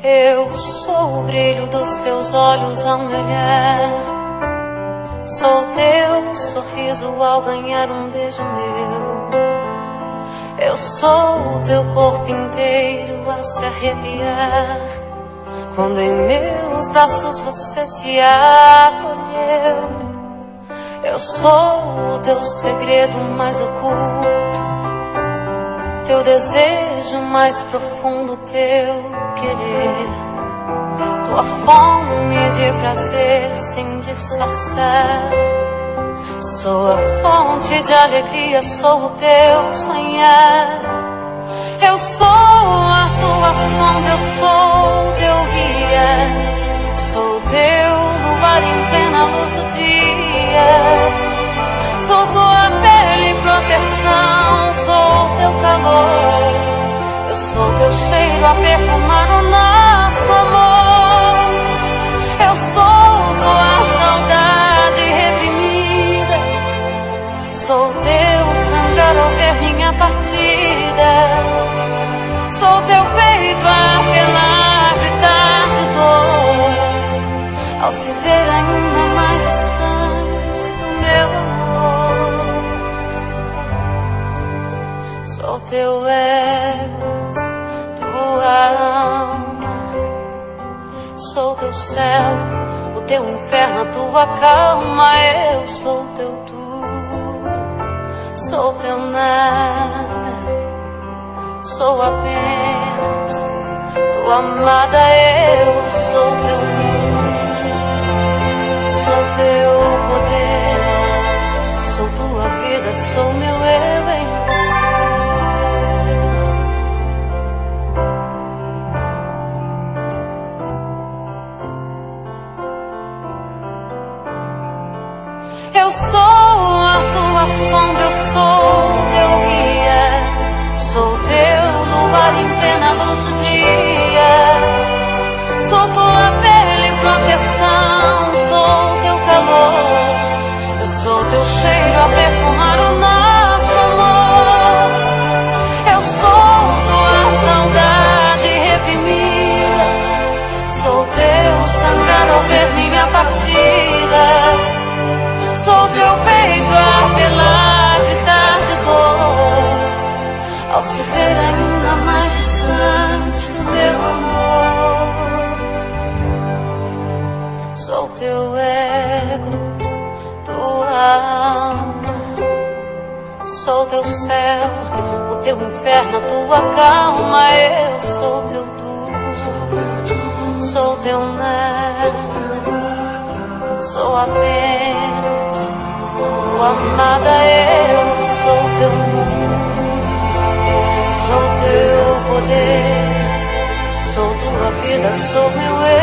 Eu sou o brilho dos teus olhos ao me olhar. Sou teu sorriso ao ganhar um beijo meu. Eu sou o teu corpo inteiro a se arrepiar quando em meus braços você se acolheu. Eu sou o teu segredo mais oculto, teu desejo mais profundo, teu querer, tua fome de prazer sem disfarçar. Sou a fonte de alegria, sou o teu sonhar. Eu sou a tua sombra, eu sou o teu guia. Sou teu luar em plena luz do dia. Sou tua pele e proteção, sou teu calor. Eu sou teu cheiro a perfumar o nosso amor. Eu sou tua saudade reprimida. Sou teu sangrar ao ver minha partida. Sou teu peito a apelar, gritar de dor ao se ver ainda mais distante do meu amor. Sou teu ego, tua alma. Sou teu céu, o teu inferno, a tua calma. Eu sou teu tudo, sou teu nada. Sou apenas tua amada. Eu sou teu mundo, sou teu poder. Sou tua vida, sou meu eu em você. Eu sou a tua sombra, eu sou teu guia. Sou teu luar em plena luz do dia. Sou tua pele e proteção, sou teu calor. Eu sou teu cheiro a perfumar o nosso amor. Eu sou tua saudade reprimida. Sou teu sangrar ao ver minha partida. Sou teu peito a apelar, gritar de dor ao se ver ainda mais distante do meu amor. Sou teu ego, tua alma. Sou teu céu, o teu inferno, a tua calma. Eu sou teu tudo, sou teu nada. Sou apenas tua amada. Eu sou teu mundo, sou teu poder. Sou tua vida, sou meu eu.